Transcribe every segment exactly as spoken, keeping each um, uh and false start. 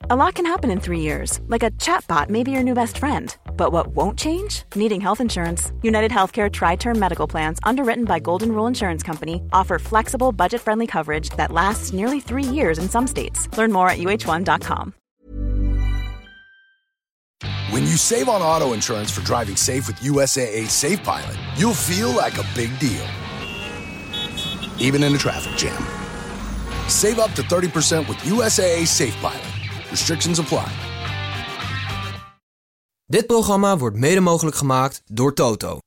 A lot can happen in three years, like a chatbot may be your new best friend. But what won't change? Needing health insurance. United Healthcare Tri-Term Medical Plans, underwritten by Golden Rule Insurance Company, offer flexible, budget-friendly coverage that lasts nearly three years in some states. Learn more at U H one dot com. When you save on auto insurance for driving safe with U S A A Safe Pilot, you'll feel like a big deal, even in a traffic jam. Save up to thirty percent with U S A A Safe Pilot. Restrictions apply. Dit programma wordt mede mogelijk gemaakt door Toto.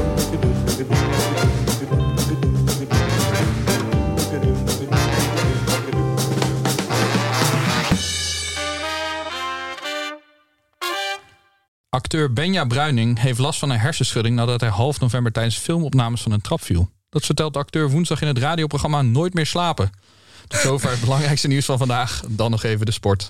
Acteur Benja Bruining heeft last van een hersenschudding nadat hij half november tijdens filmopnames van een trap viel. Dat vertelt de acteur woensdag in het radioprogramma Nooit meer slapen. Tot zover het belangrijkste nieuws van vandaag. Dan nog even de sport.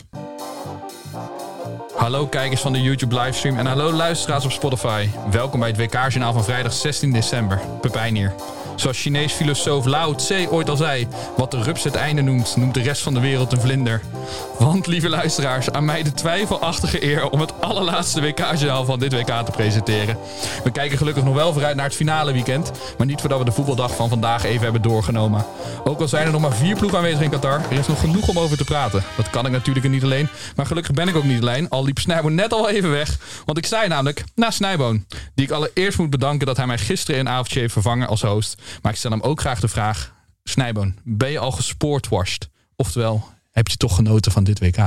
Hallo kijkers van de YouTube livestream en hallo luisteraars op Spotify. Welkom bij het W K-journaal van vrijdag zestien december. Pepijn hier. Zoals Chinees filosoof Lao Tse ooit al zei, wat de rups het einde noemt, noemt de rest van de wereld een vlinder. Want, lieve luisteraars, aan mij de twijfelachtige eer om het allerlaatste W K-journaal van dit W K te presenteren. We kijken gelukkig nog wel vooruit naar het finale weekend, maar niet voordat we de voetbaldag van vandaag even hebben doorgenomen. Ook al zijn er nog maar vier ploegen aanwezig in Qatar, er is nog genoeg om over te praten. Dat kan ik natuurlijk niet alleen, maar gelukkig ben ik ook niet alleen, al liep Snijboon net al even weg, want ik sta hier namelijk naast Snijboon, die ik allereerst moet bedanken dat hij mij gisteren een avondje heeft vervangen als host. Maar ik stel hem ook graag de vraag, Snijboon, ben je al gespoortwashed? Oftewel, heb je toch genoten van dit W K?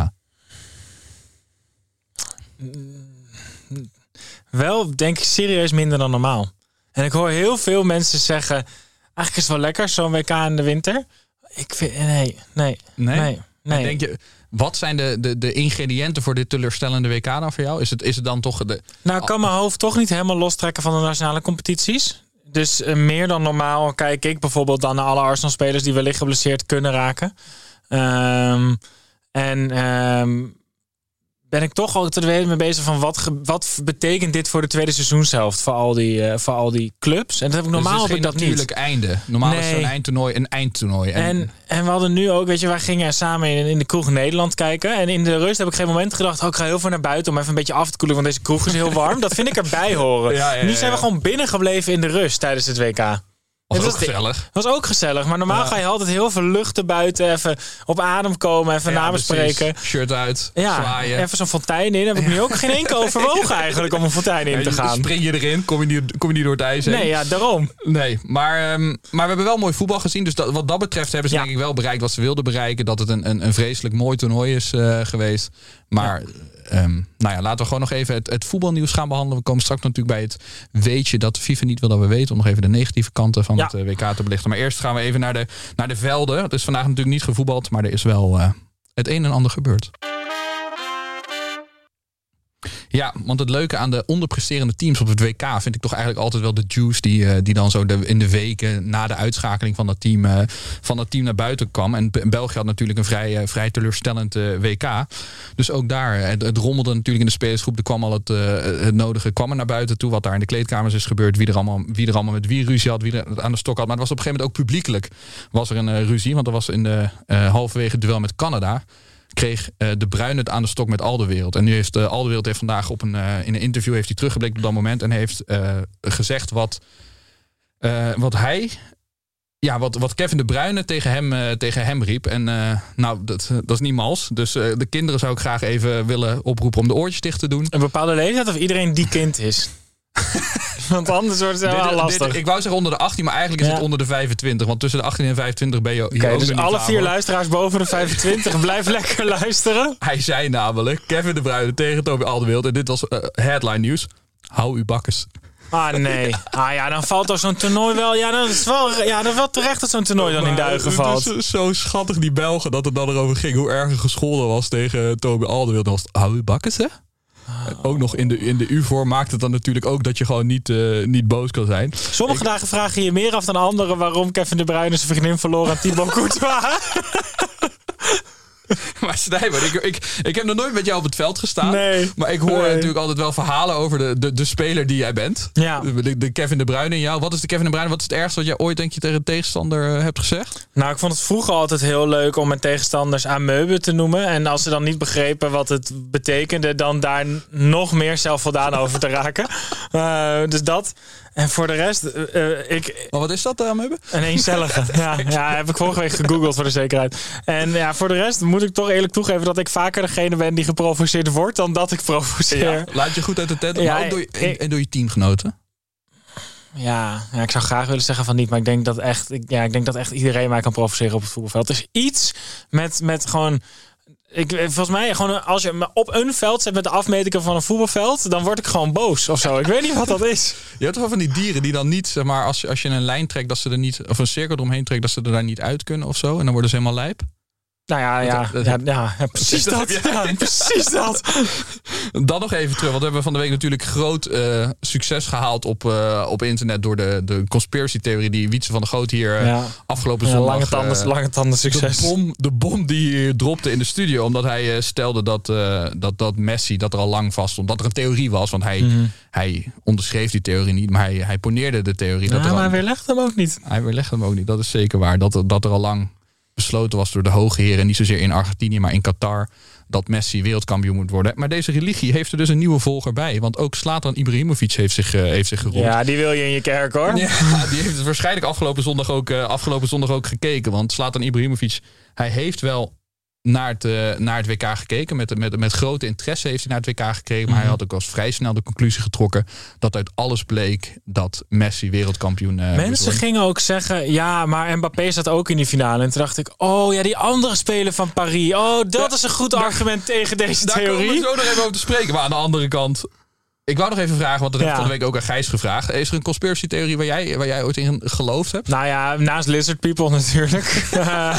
Wel, denk ik serieus minder dan normaal. En ik hoor heel veel mensen zeggen, eigenlijk is het wel lekker, zo'n W K in de winter. Ik vind, nee, nee, nee, nee. nee. Denk je, wat zijn de, de, de ingrediënten voor dit teleurstellende W K dan voor jou? Is het, is het dan toch de... Nou, ik kan mijn hoofd toch niet helemaal lostrekken van de nationale competities. Dus uh, meer dan normaal kijk ik bijvoorbeeld dan naar alle Arsenal-spelers die wellicht geblesseerd kunnen raken. Um, en um, ben ik toch al te weten mee bezig van wat, ge, wat betekent dit voor de tweede seizoenshelft voor al die, uh, voor al die clubs. En dat heb ik normaal dus heb ik dat niet. natuurlijk einde. Normaal nee. is zo'n eindtoernooi een eindtoernooi. En, en, en we hadden nu ook, weet je, wij gingen samen in, in de kroeg in Nederland kijken. En in de rust heb ik geen moment gedacht, oh, ik ga heel veel naar buiten om even een beetje af te koelen, want deze kroeg is heel warm. Dat vind ik erbij horen. Ja, ja, ja, nu zijn we gewoon binnen gebleven in de rust tijdens het W K. Was het ook was gezellig. was ook gezellig. Maar normaal ja. ga je altijd heel veel luchten buiten. Even op adem komen. Even ja, namen spreken. Shirt uit. Ja, zwaaien. Even zo'n fontein in. Heb ik ja. nu ook geen enkel overwogen eigenlijk om een fontein in te gaan. Ja, spring je erin. Kom je niet, kom je niet door het ijs heen. Nee, ja, daarom. Nee, maar, um, maar we hebben wel mooi voetbal gezien. Dus dat, wat dat betreft hebben ze ja. denk ik wel bereikt wat ze wilden bereiken. Dat het een, een, een vreselijk mooi toernooi is uh, geweest. Maar... Ja. Um, nou ja, laten we gewoon nog even het, het voetbalnieuws gaan behandelen. We komen straks natuurlijk bij het weetje dat de FIFA niet wil dat we weten. Om nog even de negatieve kanten van ja. het uh, W K te belichten. Maar eerst gaan we even naar de, naar de velden. Het is vandaag natuurlijk niet gevoetbald, maar er is wel uh, het een en ander gebeurd. Ja, want het leuke aan de onderpresterende teams op het W K vind ik toch eigenlijk altijd wel de juice die, uh, die dan zo de, in de weken na de uitschakeling van dat team, uh, van dat team naar buiten kwam. En België had natuurlijk een vrij, uh, vrij teleurstellend uh, W K. Dus ook daar, het, het rommelde natuurlijk in de spelersgroep. Er kwam al het, uh, het nodige kwam er naar buiten toe. Wat daar in de kleedkamers is gebeurd. Wie er allemaal, wie er allemaal met wie ruzie had, wie er aan de stok had. Maar het was op een gegeven moment ook publiekelijk was er een uh, ruzie. Want er was in de uh, halverwege het duel met Canada. Kreeg uh, De Bruyne het aan de stok met Alderweireld. En nu heeft uh, Alderweireld heeft vandaag op een, uh, in een interview heeft hij teruggeblikt op dat moment. En heeft uh, gezegd wat, uh, wat hij... Ja, wat, wat Kevin De Bruyne tegen hem, uh, tegen hem riep. En uh, nou, dat, dat is niet mals. Dus uh, de kinderen zou ik graag even willen oproepen om de oortjes dicht te doen. Een bepaalde leeftijd of iedereen die kind is? Want anders wordt het wel lastig. Dit, ik wou zeggen onder de achttien, maar eigenlijk is ja. het onder de vijfentwintig. Want tussen de achttien en vijfentwintig ben je hier okay, ook dus niet alle klaar, vier hoor. Luisteraars boven de vijfentwintig, blijf lekker luisteren. Hij zei namelijk, Kevin De Bruyne tegen Toby Alderweireld. En dit was uh, headline nieuws. Hou uw bakkes. Ah nee. Ah ja, dan valt er zo'n toernooi wel. Ja, dat is wel, ja, dat is wel terecht dat zo'n toernooi dan in duigen valt. Het is zo schattig die Belgen dat het dan erover ging. Hoe erg er gescholden was tegen Toby Alderweireld. Dan was het, hou uw bakkes, hè? Oh. Ook nog in de, in de U-vorm maakt het dan natuurlijk ook dat je gewoon niet, uh, niet boos kan zijn. Sommige ik... dagen vragen je meer af dan anderen waarom Kevin De Bruyne zijn vriendin verloor aan Thibaut Courtois. Maar Snijboon, ik, ik, ik heb nog nooit met jou op het veld gestaan. Nee. Maar ik hoor nee. natuurlijk altijd wel verhalen over de, de, de speler die jij bent. Ja. De, de Kevin De Bruyne in jou. Wat is de Kevin De Bruyne? Wat is het ergste wat jij ooit denk je tegen een tegenstander hebt gezegd? Nou, ik vond het vroeger altijd heel leuk om mijn tegenstanders amoebe te noemen. En als ze dan niet begrepen wat het betekende, dan daar nog meer zelfvoldaan over te raken. Uh, dus dat. En voor de rest, uh, ik... Maar wat is dat, amoebe? Een eencellige. ja, ja, heb ik vorige week gegoogeld voor de zekerheid. En ja, voor de rest moet ik toch eerlijk toegeven dat ik vaker degene ben die geprovoceerd wordt dan dat ik provoceer. Ja, laat je goed uit de tent. Ja, maar ook door je, ik, en, en door je teamgenoten. Ja, ja, ik zou graag willen zeggen van niet, maar ik denk dat echt, ik, ja, ik denk dat echt iedereen mij kan provoceren op het voetbalveld. Het is iets met, met gewoon... Ik, volgens mij, gewoon als je me op een veld zet met de afmetingen van een voetbalveld, dan word ik gewoon boos of zo. Ik weet niet wat dat is. Je hebt toch wel van die dieren die dan niet, zeg maar, als je, als je een lijn trekt, dat ze er niet, of een cirkel eromheen trekt, dat ze er daar niet uit kunnen of zo. En dan worden ze helemaal lijp. Nou ja, ja, dat, dat, ja, ja, ja precies dat. dat Ja, precies dat. Dan nog even terug, want we hebben van de week natuurlijk groot uh, succes gehaald op, uh, op internet door de, de conspiracy theorie die Wietse van der Goot hier uh, ja. afgelopen zondag... Ja, lange tanden, uh, lange tanden succes. De bom, de bom die hij dropte in de studio, omdat hij uh, stelde dat, uh, dat, dat Messi dat er al lang vast stond. Dat er een theorie was, want hij, mm-hmm. hij onderschreef die theorie niet, maar hij, hij poneerde de theorie. Ja, dat er maar al, hij weerlegde hem ook niet. Hij weerlegde hem ook niet, dat is zeker waar. Dat, dat er al lang besloten was door de hoge heren, niet zozeer in Argentinië, maar in Qatar, dat Messi wereldkampioen moet worden. Maar deze religie heeft er dus een nieuwe volger bij. Want ook Zlatan Ibrahimovic heeft zich, uh, heeft zich gerold. Ja, die wil je in je kerk, hoor. Ja, die heeft het waarschijnlijk afgelopen zondag ook, uh, afgelopen zondag ook gekeken. Want Zlatan Ibrahimovic, hij heeft wel naar het, uh, naar het W K gekeken. Met, met, met grote interesse heeft hij naar het W K gekeken. Maar mm-hmm. hij had ook al vrij snel de conclusie getrokken dat uit alles bleek dat Messi wereldkampioen uh, Mensen gingen ook zeggen, ja, maar Mbappé zat ook in die finale. En toen dacht ik, oh ja, die andere speler van Paris. Oh, dat ja, is een goed daar, argument tegen deze daar theorie. Daar komen we zo nog even over te spreken. Maar aan de andere kant, ik wou nog even vragen, want dat heb ik ja. van de week ook aan Gijs gevraagd. Is er een conspiracy theorie waar jij, waar jij ooit in geloofd hebt? Nou ja, naast Lizard People natuurlijk. uh,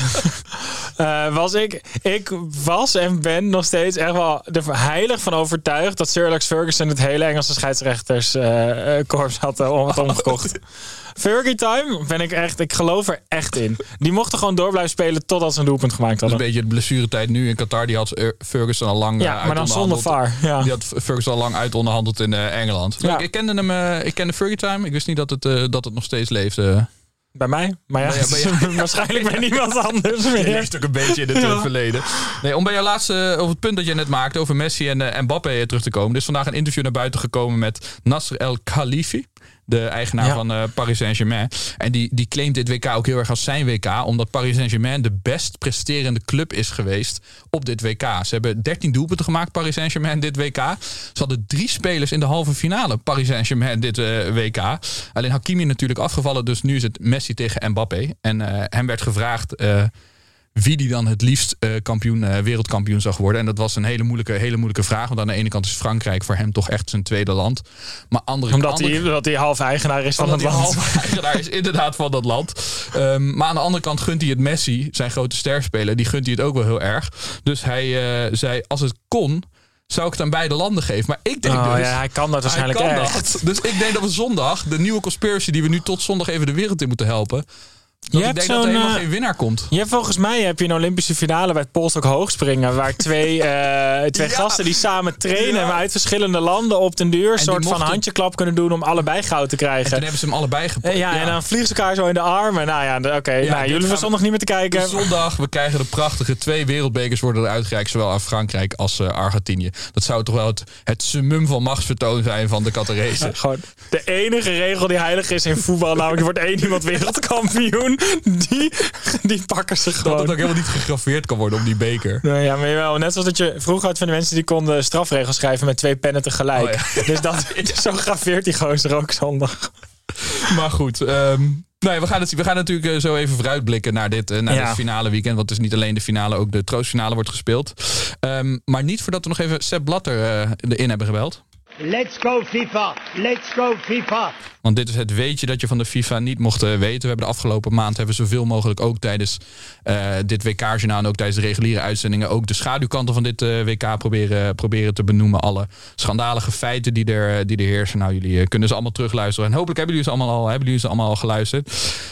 uh, was ik, ik was en ben nog steeds echt wel er heilig van overtuigd dat Sir Alex Ferguson het hele Engelse scheidsrechterskorps uh, had uh, om het omgekocht. Fergie time ben ik echt, ik geloof er echt in. Die mochten gewoon door blijven spelen totdat ze een doelpunt gemaakt hadden. Een beetje de blessuretijd nu in Qatar, die had Ferguson al lang ja, maar dan zonder V A R. Ja. Die had Ferguson al lang uit onderhandeld in uh, Engeland. Ja. Ik, ik kende hem, uh, ik kende Fergie time. Ik wist niet dat het, uh, dat het nog steeds leefde. Bij mij? Maar ja, ja bij waarschijnlijk bij niemand anders meer. Je leeft ook een beetje in het ja. verleden. Nee, om bij jouw laatste, over het punt dat je net maakte over Messi en uh, Mbappé terug te komen. Er is vandaag een interview naar buiten gekomen met Nasser El Khalifi, de eigenaar ja. van uh, Paris Saint-Germain. En die, die claimt dit W K ook heel erg als zijn W K, omdat Paris Saint-Germain de best presterende club is geweest op dit W K. Ze hebben dertien doelpunten gemaakt, Paris Saint-Germain, dit W K. Ze hadden drie spelers in de halve finale, Paris Saint-Germain, dit uh, W K. Alleen Hakimi natuurlijk afgevallen, dus nu is het Messi tegen Mbappé. En uh, hem werd gevraagd Uh, wie die dan het liefst uh, kampioen, uh, wereldkampioen zag worden. En dat was een hele moeilijke, hele moeilijke vraag. Want aan de ene kant is Frankrijk voor hem toch echt zijn tweede land. Maar andere Omdat hij andere, hij half eigenaar is van het land. half eigenaar is inderdaad van dat land. Um, maar aan de andere kant gunt hij het Messi, zijn grote sterspeler, die gunt hij het ook wel heel erg. Dus hij uh, zei, als het kon, zou ik het aan beide landen geven. Maar ik denk oh, dus... Ja, hij kan dat waarschijnlijk kan echt. Dat. Dus ik denk dat we zondag, de nieuwe conspiracy die we nu tot zondag even de wereld in moeten helpen, dat je ik denk dat er helemaal uh, geen winnaar komt. Je hebt volgens mij heb je een Olympische finale bij het polstok hoogspringen, waar twee, uh, twee ja. gasten die samen trainen, ja. maar uit verschillende landen op den duur een soort mochten... van handjeklap kunnen doen om allebei goud te krijgen. En toen hebben ze hem allebei gepakt. Uh, ja, ja, en dan vliegen ze elkaar zo in de armen. Nou ja, oké. Okay. Ja, nou, jullie hoeven zondag niet meer te kijken. Zondag, we krijgen de prachtige twee wereldbekers worden er uitgereikt, zowel aan Frankrijk als uh, Argentinië. Dat zou toch wel het, het summum van machtsvertoon zijn van de Qatarese. Ja, gewoon de enige regel die heilig is in voetbal, namelijk er wordt één iemand wereldkampioen. Die Die pakken ze gewoon. Dat het ook helemaal niet gegraveerd kan worden om die beker. Nou ja, maar wel. Net zoals dat je vroeger had van de mensen die konden strafregels schrijven met twee pennen tegelijk. Oh ja. Dus dat, zo graveert die gozer ook zondag. Maar goed, um, nou ja, we, gaan het, we gaan natuurlijk zo even vooruitblikken naar dit, uh, naar ja. dit finale weekend. Want het is niet alleen de finale, ook de troostfinale wordt gespeeld. Um, maar niet voordat we nog even Sepp Blatter uh, erin hebben gebeld. Let's go FIFA, let's go FIFA. Want dit is het weetje dat je van de FIFA niet mocht uh, weten. We hebben de afgelopen maand hebben we zoveel mogelijk ook tijdens uh, dit W K-journaal en ook tijdens de reguliere uitzendingen ook de schaduwkanten van dit uh, W K proberen, proberen te benoemen. Alle schandalige feiten die er, die er heersen. Nou, jullie uh, kunnen ze allemaal terugluisteren. En hopelijk hebben jullie ze allemaal al, hebben jullie ze allemaal al geluisterd.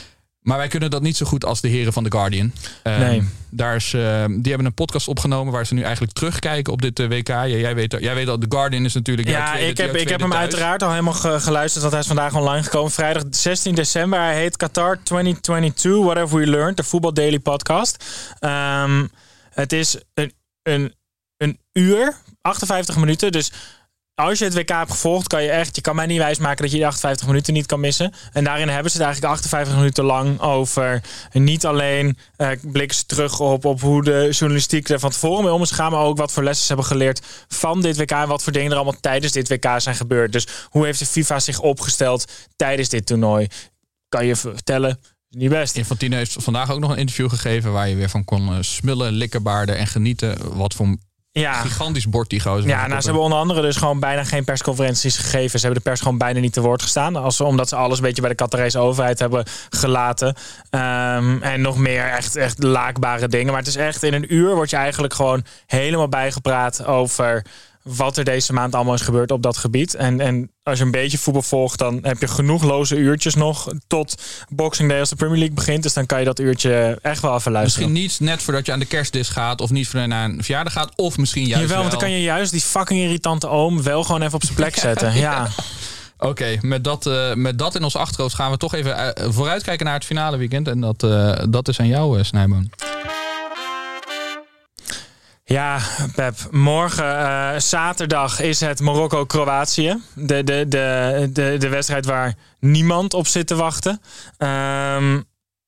Maar wij kunnen dat niet zo goed als de heren van The Guardian. Um, Nee. Daar is, uh, die hebben een podcast opgenomen waar ze nu eigenlijk terugkijken op dit uh, W K. Ja, jij weet, jij weet al, The Guardian is natuurlijk jouw Ja, tweede, ik heb, jouw ik heb tweede hem thuis. uiteraard al helemaal ge- geluisterd, want hij is vandaag online gekomen. Vrijdag zestien december. Hij heet Qatar twintig tweeëntwintig, Whatever We Learned, de Voetbal Daily podcast. Um, het is een, een, een uur, achtenvijftig minuten, dus... Als je het W K hebt gevolgd, kan je echt... Je kan mij niet wijsmaken dat je die achtenvijftig minuten niet kan missen. En daarin hebben ze het eigenlijk achtenvijftig minuten lang over... Niet alleen uh, blikken ze terug op, op hoe de journalistiek er van tevoren mee om is gegaan... maar ook wat voor lessen ze hebben geleerd van dit W K... en wat voor dingen er allemaal tijdens dit W K zijn gebeurd. Dus hoe heeft de FIFA zich opgesteld tijdens dit toernooi? Kan je vertellen... Niet best. Infantino heeft vandaag ook nog een interview gegeven... waar je weer van kon uh, smullen, likkenbaarden en genieten. Wat voor... Ja. Gigantisch bord die gozer. Ja, nou, ze hebben onder andere dus gewoon bijna geen persconferenties gegeven. Ze hebben de pers gewoon bijna niet te woord gestaan. Als, omdat ze alles een beetje bij de Qatarese overheid hebben gelaten. Um, en nog meer echt, echt laakbare dingen. Maar het is echt in een uur word je eigenlijk gewoon helemaal bijgepraat over... wat er deze maand allemaal is gebeurd op dat gebied. En, en als je een beetje voetbal volgt... dan heb je genoeg loze uurtjes nog... tot Boxing Day als de Premier League begint. Dus dan kan je dat uurtje echt wel even luisteren. Misschien niet net voordat je aan de kerstdis gaat... of niet voordat je naar een verjaardag gaat... of misschien juist Jawel, wel. want dan kan je juist die fucking irritante oom... wel gewoon even op zijn plek zetten. Ja. ja. Oké, okay, met, dat, uh, met dat in ons achterhoofd... gaan we toch even uh, vooruitkijken naar het finale weekend. En dat, uh, dat is aan jou, uh, Snijboon. Ja, Pep. Morgen, uh, zaterdag, is het Marokko-Kroatië. De, de, de, de, de wedstrijd waar niemand op zit te wachten. Um,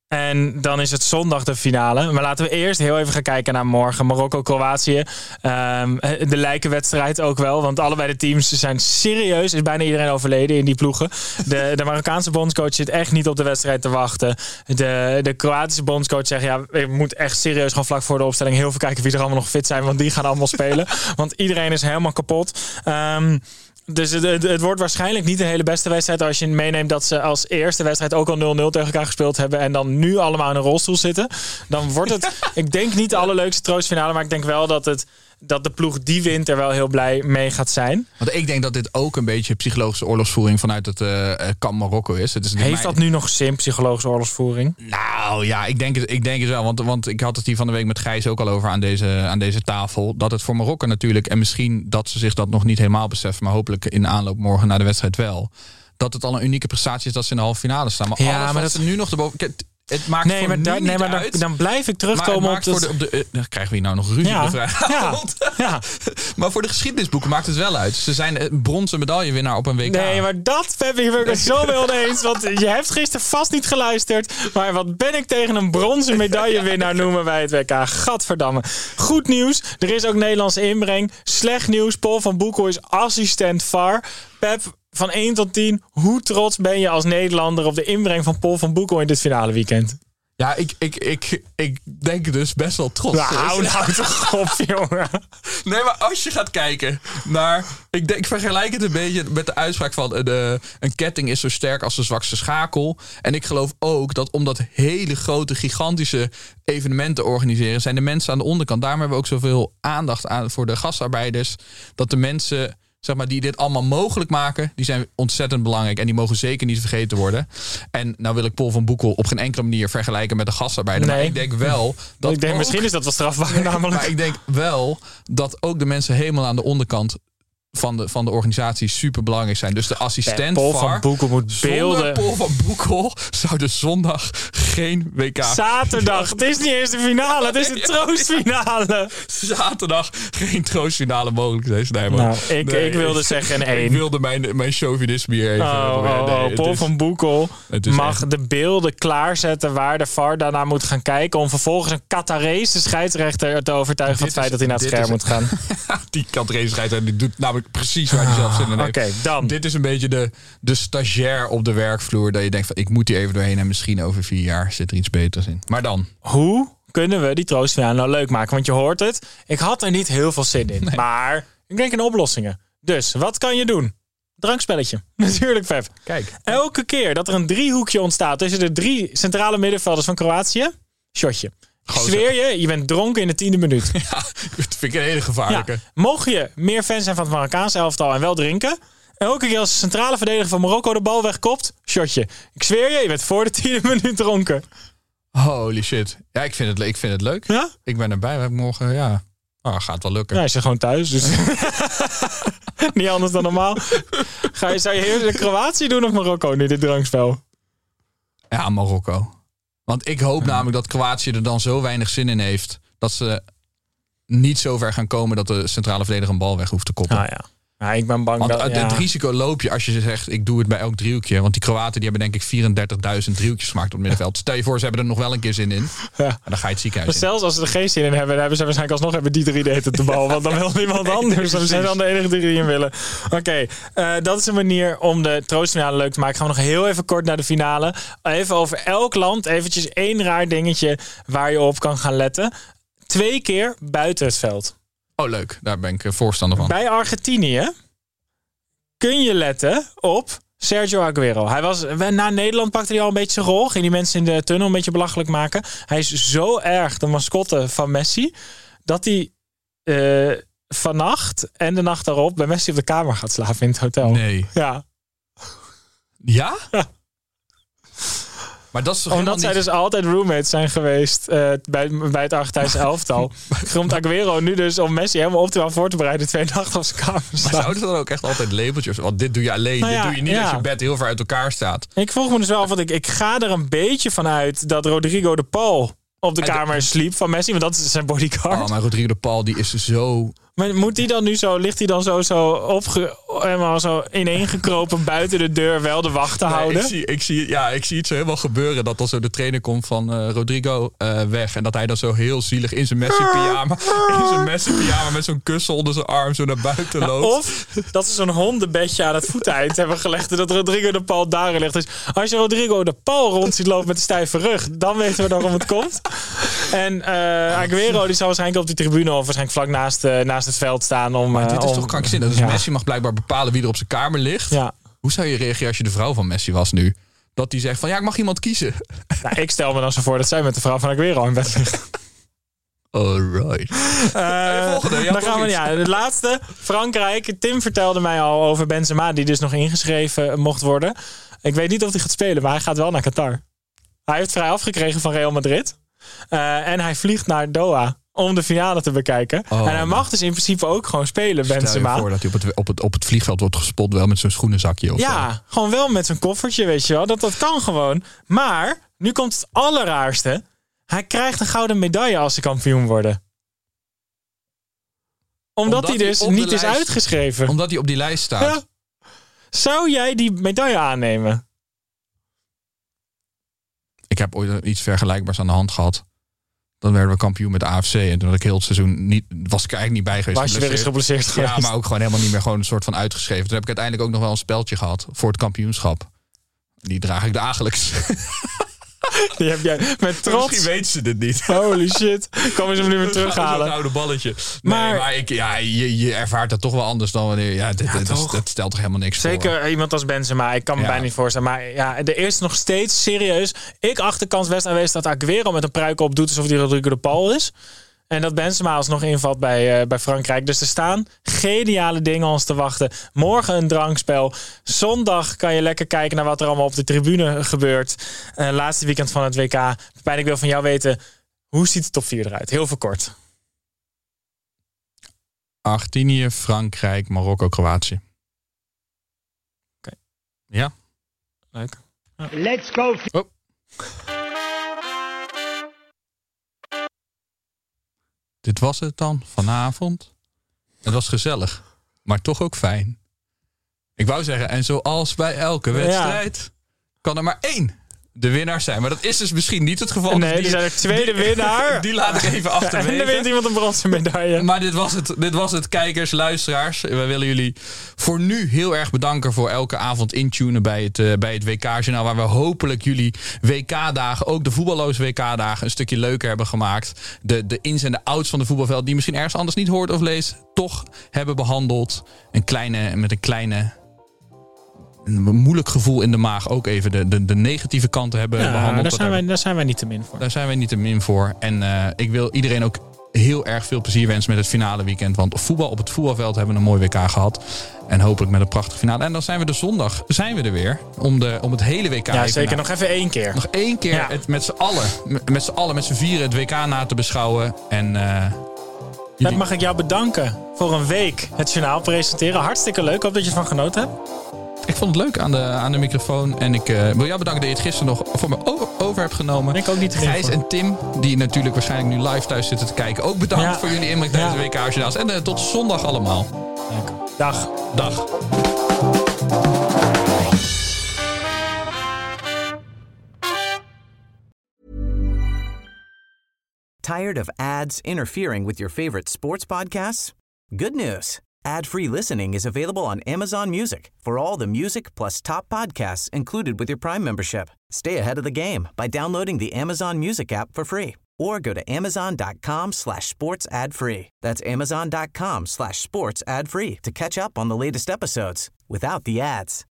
en dan is het zondag de finale. Maar laten we eerst heel even gaan kijken naar morgen. Marokko-Kroatië. Um, de lijkenwedstrijd ook wel. Want allebei de teams zijn serieus. Is bijna iedereen overleden in die ploegen. De, de Marokkaanse bondscoach zit echt niet op de wedstrijd te wachten. De, de Kroatische bondscoach zegt... ja, ik moet echt serieus gewoon vlak voor de opstelling... heel veel kijken wie er allemaal nog fit zijn. Want die gaan allemaal spelen. Want iedereen is helemaal kapot. Um, Dus het, het, het wordt waarschijnlijk niet de hele beste wedstrijd... als je meeneemt dat ze als eerste wedstrijd ook al nul nul tegen elkaar gespeeld hebben... en dan nu allemaal in een rolstoel zitten. Dan wordt het, ik denk niet de allerleukste troostfinale... maar ik denk wel dat, het, dat de ploeg die wint er wel heel blij mee gaat zijn. Want ik denk dat dit ook een beetje psychologische oorlogsvoering... vanuit het uh, kamp Marokko is. Het is Heeft mijn... dat nu nog zin, psychologische oorlogsvoering? Nou ja, ik denk het, ik denk het wel. Want, want ik had het hier van de week met Gijs ook al over aan deze, aan deze tafel. Dat het voor Marokko natuurlijk... en misschien dat ze zich dat nog niet helemaal beseffen... maar hopelijk in de aanloop morgen naar de wedstrijd wel... dat het al een unieke prestatie is dat ze in de halve finale staan. Maar ja, alles maar dat ze nu nog erboven... Het maakt nee, voor maar, nu da- niet nee, maar uit. dan, dan blijf ik terugkomen maar op... Het Dat... voor de, op de, uh, dan krijgen we hier nou nog ruzie ja, op de vrijavond. Ja, ja. Maar voor de geschiedenisboeken maakt het wel uit. Ze zijn een bronzen medaillewinnaar op een W K. Nee, maar dat heb ik het zo mee oneens. Want je hebt gisteren vast niet geluisterd. Maar wat ben ik tegen een bronzen medaillewinnaar noemen wij het W K. Gadverdamme. Goed nieuws. Er is ook Nederlandse inbreng. Slecht nieuws. Paul van Boekel is assistent V A R. Pep, van één tot tien. Hoe trots ben je als Nederlander op de inbreng van Paul van Boekel in dit finale weekend? Ja, ik, ik, ik, ik denk dus best wel trots. Nou, hou nou toch op, jongen. Nee, maar als je gaat kijken naar... Ik, denk, ik vergelijk het een beetje met de uitspraak van... De, een ketting is zo sterk als de zwakste schakel. En ik geloof ook dat omdat hele grote, gigantische evenementen organiseren... zijn de mensen aan de onderkant. Daarom hebben we ook zoveel aandacht aan voor de gastarbeiders. Dat de mensen... zeg maar, die dit allemaal mogelijk maken, die zijn ontzettend belangrijk. En die mogen zeker niet vergeten worden. En nou wil ik Paul van Boekel op geen enkele manier vergelijken met de gastarbeider. Nee. Maar ik denk wel dat ik denk, ook, misschien is dat wel strafbaar nee, namelijk. Maar ik denk wel dat ook de mensen helemaal aan de onderkant van de, van de organisatie super belangrijk zijn. Dus de assistent Paul V A R, van Boekel moet beelden. Zonder Paul van Boekel zou de zondag geen W K... Zaterdag. Het is niet eens de finale. Het is de troostfinale. Zaterdag geen troostfinale mogelijk zijn. Nee, nou, ik, nee, ik wilde zeggen een één. Ik wilde mijn, mijn chauvinisme hier even... Oh, oh, nee, oh, Paul is, van Boekel mag echt... de beelden klaarzetten waar de V A R daarna moet gaan kijken... om vervolgens een Qatarese scheidsrechter te overtuigen van het feit dat hij naar het scherm is, moet gaan. Die Qatarese scheidsrechter die doet namelijk precies waar hij zelf zin in heeft. Oké, okay, dan. Dit is een beetje de, de stagiair op de werkvloer. Dat je denkt van, ik moet hier even doorheen. En misschien over vier jaar zit er iets beters in. Maar dan? Hoe kunnen we die troostfinale nou leuk maken? Want je hoort het. Ik had er niet heel veel zin in. Nee. Maar ik denk in oplossingen. Dus, wat kan je doen? Drankspelletje. Natuurlijk, Pep. Kijk. Elke keer dat er een driehoekje ontstaat tussen de drie centrale middenvelders van Kroatië, shotje. Ik zweer je, je bent dronken in de tiende minuut. Ja, dat vind ik een hele gevaarlijke. Ja, mocht je meer fan zijn van het Marokkaanse elftal en wel drinken, Elke keer als de centrale verdediger van Marokko de bal wegkopt, shotje. Ik zweer je, je bent voor de tiende minuut dronken. Holy shit. Ja, ik vind het, ik vind het leuk. Ja? Ik ben erbij. We hebben morgen, ja... Oh, gaat wel lukken. Ja, hij zit gewoon thuis, dus... Niet anders dan normaal. Ga je, zou je eerder de Kroatië doen of Marokko nu, dit drankspel? Ja, Marokko. Want ik hoop ja. namelijk dat Kroatië er dan zo weinig zin in heeft... dat ze niet zo ver gaan komen dat de centrale verdediger een bal weg hoeft te koppen. Ah, ja. Ja, ik ben bang want dat... het ja. risico loop je als je zegt, ik doe het bij elk driehoekje. Want die Kroaten die hebben denk ik vierendertigduizend driehoekjes gemaakt op het middenveld. Stel je voor, ze hebben er nog wel een keer zin in. Ja. En dan ga je het ziekenhuis maar zelfs als ze er geen zin in hebben, dan hebben ze waarschijnlijk alsnog hebben die drie deed de bal. Want dan wil niemand nee, anders. Dan zijn dan de enige drie die in willen. Oké, okay, uh, dat is een manier om de troostfinale leuk te maken. Gaan we nog heel even kort naar de finale. Even over elk land. Eventjes één raar dingetje waar je op kan gaan letten. Twee keer buiten het veld. Oh, leuk. Daar ben ik voorstander van. Bij Argentinië kun je letten op Sergio Aguero. Hij was, na Nederland pakte hij al een beetje zijn rol. Ging die mensen in de tunnel een beetje belachelijk maken. Hij is zo erg de mascotte van Messi, dat hij uh, vannacht en de nacht daarop bij Messi op de kamer gaat slapen in het hotel. Nee. Ja. Ja? Ja. Maar dat is toch Omdat niet... zij dus altijd roommates zijn geweest uh, bij, bij het Argentijnse elftal. Komt Aguero nu dus om Messi helemaal optimaal voor te bereiden twee nachten op zijn kamer staan. Maar zouden ze dan ook echt altijd labeltjes? Want dit doe je alleen. Nou ja, dit doe je niet ja. als je bed heel ver uit elkaar staat. Ik vroeg me dus wel af, want ik, ik ga er een beetje van uit dat Rodrigo de Paul op de kamer de... sliep van Messi. Want dat is zijn bodyguard. Oh, maar Rodrigo de Paul die is zo... Maar moet hij dan nu zo, ligt hij dan zo, zo, opge, helemaal zo ineengekropen buiten de deur wel de wacht te nee, houden? Ik zie, ik, zie, ja, ik zie het zo helemaal gebeuren dat dan zo de trainer komt van uh, Rodrigo uh, weg. En dat hij dan zo heel zielig in zijn Messi-pyjama, in zijn Messi-pyjama met zo'n kussen onder zijn arm zo naar buiten loopt. Ja, of dat ze zo'n hondenbedje aan het voeteind hebben gelegd en dat Rodrigo de Paul daarin ligt. Dus als je Rodrigo de Paul rond ziet lopen met een stijve rug, dan weten we waarom het komt. En uh, Aguero die zal waarschijnlijk op die tribune of waarschijnlijk vlak naast, uh, naast het veld staan om... Maar dit is om, toch krankzinnig. Dus ja. Messi mag blijkbaar bepalen wie er op zijn kamer ligt. Ja. Hoe zou je reageren als je de vrouw van Messi was nu? Dat die zegt van ja, ik mag iemand kiezen. Nou, ik stel me dan zo voor dat zij met de vrouw van Aguero in bed ligt. Alright. Uh, volgende, dan gaan we, ja, de laatste. Frankrijk. Tim vertelde mij al over Benzema, die dus nog ingeschreven mocht worden. Ik weet niet of hij gaat spelen, maar hij gaat wel naar Qatar. Hij heeft vrij afgekregen van Real Madrid. Uh, en hij vliegt naar Doha om de finale te bekijken. Oh, en hij mag dus in principe ook gewoon spelen, Benzema. Stel je voor dat hij op het, op het, op het vliegveld wordt gespot wel met zo'n schoenenzakje of ja, zo. Gewoon wel met zo'n koffertje, weet je wel. Dat, dat kan gewoon. Maar, nu komt het allerraarste. Hij krijgt een gouden medaille als ze kampioen worden. Omdat, omdat hij dus hij niet lijst, is uitgeschreven. Omdat hij op die lijst staat. Ja. Zou jij die medaille aannemen? Ik heb ooit iets vergelijkbaars aan de hand gehad. Dan werden we kampioen met A F C. En toen had ik heel het seizoen niet, was ik eigenlijk niet bij geweest. Was je weer eens geblesseerd geweest? Ja, maar ook gewoon helemaal niet meer gewoon een soort van uitgeschreven. Toen heb ik uiteindelijk ook nog wel een speltje gehad voor het kampioenschap. Die draag ik dagelijks. Die heb jij met trots. Misschien weet ze dit niet. Holy shit. Kom eens hem nu weer terughalen. Zo'n oude balletje. Nee, maar, maar ik, ja, je, je ervaart dat toch wel anders dan wanneer... Ja, dit, ja, dat, dat stelt toch helemaal niks Zeker voor. Zeker iemand als Benzema. Ik kan me ja. bijna niet voorstellen. Maar ja, er is nog steeds serieus... Ik acht de kans best aanwezig dat Aguero met een pruik op doet... alsof die Rodrigo de Paul is. En dat Benzema alsnog invalt bij, uh, bij Frankrijk. Dus er staan geniale dingen ons te wachten. Morgen een drankspel. Zondag kan je lekker kijken naar wat er allemaal op de tribune gebeurt. Uh, laatste weekend van het W K. Pijn, ik wil van jou weten, hoe ziet de top vier eruit? Heel veel kort. Argentinië, Frankrijk, Marokko, Kroatië. Oké. Okay. Ja. Leuk. Ja. Let's go. Oh. Dit was het dan vanavond. Het was gezellig, maar toch ook fijn. Ik wou zeggen, en zoals bij elke wedstrijd... Ja. kan er maar één de winnaar zijn. Maar dat is dus misschien niet het geval. Nee, dus die, er zijn er tweede die, winnaar. Die laat ik even achterwege. En dan wint iemand een bronzen medaille. Maar dit was het, dit was het kijkers, luisteraars. We willen jullie voor nu heel erg bedanken... voor elke avond intunen bij het, uh, bij het W K-journaal... waar we hopelijk jullie W K-dagen, ook de voetballoze W K-dagen... een stukje leuker hebben gemaakt. De, de ins en de outs van de voetbalveld... die misschien ergens anders niet hoort of leest... toch hebben behandeld. Een kleine, met een kleine... een moeilijk gevoel in de maag ook even de, de, de negatieve kanten hebben ja, behandeld. Daar zijn, wij, daar zijn wij niet te min voor. Daar zijn wij niet te min voor. En uh, ik wil iedereen ook heel erg veel plezier wens met het finale weekend. Want voetbal op het voetbalveld hebben we een mooi W K gehad. En hopelijk met een prachtige finale. En dan zijn we de zondag zijn we er weer. Om, de, om het hele W K... Ja, zeker. Na, nog even één keer. Nog één keer ja. het, met z'n allen. Met, met z'n allen, met z'n vieren het W K na te beschouwen. En... Uh, jullie... Mag ik jou bedanken voor een week het journaal presenteren. Hartstikke leuk. Ik hoop dat je ervan genoten hebt. Ik vond het leuk aan de, aan de microfoon. En ik uh, wil jou bedanken dat je het gisteren nog voor me over, over hebt genomen. Ik ook niet te Gijs en Tim, die natuurlijk waarschijnlijk nu live thuis zitten te kijken. Ook bedankt ja. voor jullie inbreng tijdens ja. de W K-journaals. En uh, tot zondag allemaal. Leuk. Dag. Dag. Tired of ads interfering with your favorite sports podcasts? Good news. Ad-free listening is available on Amazon Music for all the music plus top podcasts included with your Prime membership. Stay ahead of the game by downloading the Amazon Music app for free or go to amazon.com slash sports ad free. That's amazon.com slash sports ad free to catch up on the latest episodes without the ads.